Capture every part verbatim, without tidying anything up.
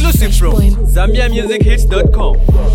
Exclusive from Zambia Music Hits dot com.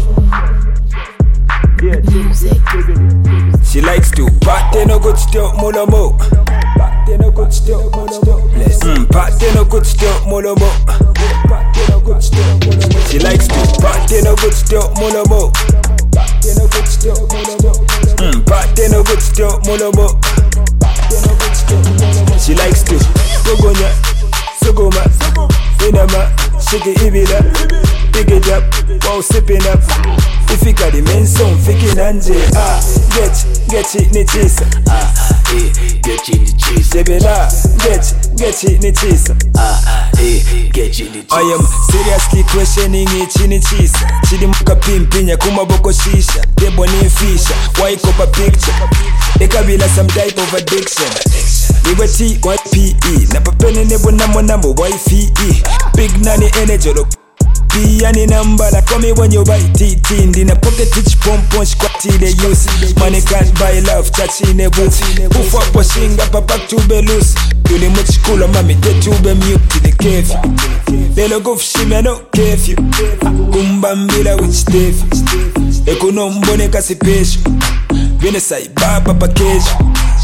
She likes to party no good still molomo. Party no good still molomo. Mm, party no good still molomo. Party no good still molomo. She likes to party no good still molomo. Party no good still molomo. Mm, party no good still molomo. Party no good still molomo. She likes to gogonya, sogoma, inama, shake ibida, pick it up while sipping up. If you got the main song, fiki nanje. Ah, get, get it, ni chisa. Ah, eh, get it, ni chisa. Sebela, get, get it, ni chisa. Ah, eh, get it, ni chisa. I am seriously questioning it, ni chisa. Chidi muka pimpinya, kuma boko shisha. Debo ni fisha, why kopa picture. Ekabila some type of addiction. Niwe T Y P E, na papene nebo namo namo Y F E. Big nani energy, look. Yani number like call me when you buy T T. In a pocket teach pump punch quality they use. Money can't buy love, touch in a booth. Poof up pushing up a back to be loose. Yuli much cooler mommy, get to be mute to the cave. They look off shimmy no cave you. Kumbambila which Dave. Ekonombone kasi pesho. Vene sai baba package.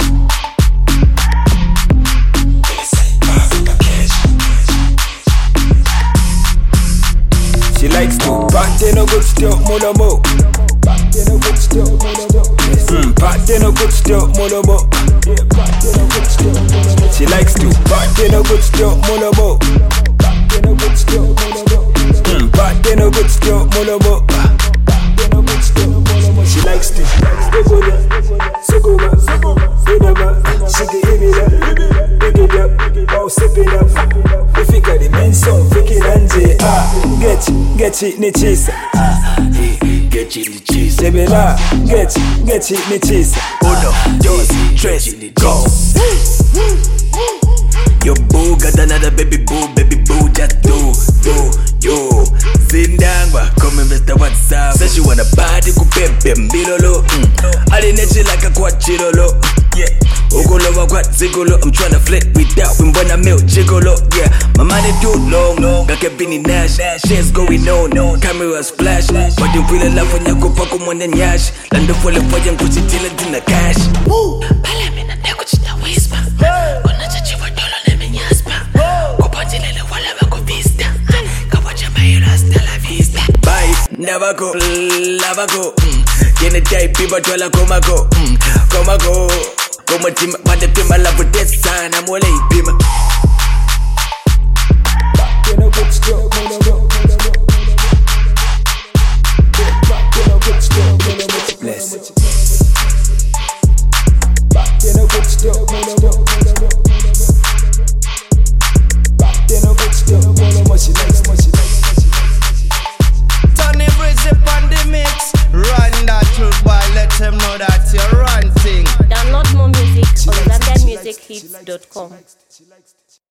She likes to party no good still molomo. Party no good still molomo. Mm, party no good still molomo. Party no good still molomo. She likes to party no good still molomo. Party no good still molomo. Mm, party no good still molomo. Party no good still molomo. She likes to gogonya, sogoma, inama, shake ibida, pick it up while sipping up. If you got the main song, fiki nanje. Ah, get, get it, ni chisa. Ah, eh, get it, ni chisa. Sebela, get, get it, ni chisa. Uno, dos, tres, go. Your boo got another baby boo, baby boo, just do, do, yo. Zindangwa, come Mister WhatsApp. Says she wanna party kupepe mbilolo. Mm. Alinechi like a quachirolo. Yeah. Ogolo wa zigolo. I'm tryna flirt without wimbona milk jigolo. Yeah. My money too long, long. Got a Benny Nash. Shit's going on. Cameras flash. But you feel a love when you go pako mwanda nyash. Lando fole foya nkuchitila dina cash. Woo. Pala mina ndeko chita whisper. Kona chachiwa dolo neme nyaspa. Kupotilele wala wako vista. Kawacha mayo rasta la vista. Bye. Never go. Lava go. Tiene day people twala koma go. Koma go. Como tima, mande pima la budesa na mole pima. Party no good still molomo. Party no good still molomo. Bless. Party no good still molomo. Party no good still molomo. She likes, she likes. Tony Brizzy on the mix. Run that truth boy, let him know that you're ranting. Download more music on Zambia Music Hits dot com.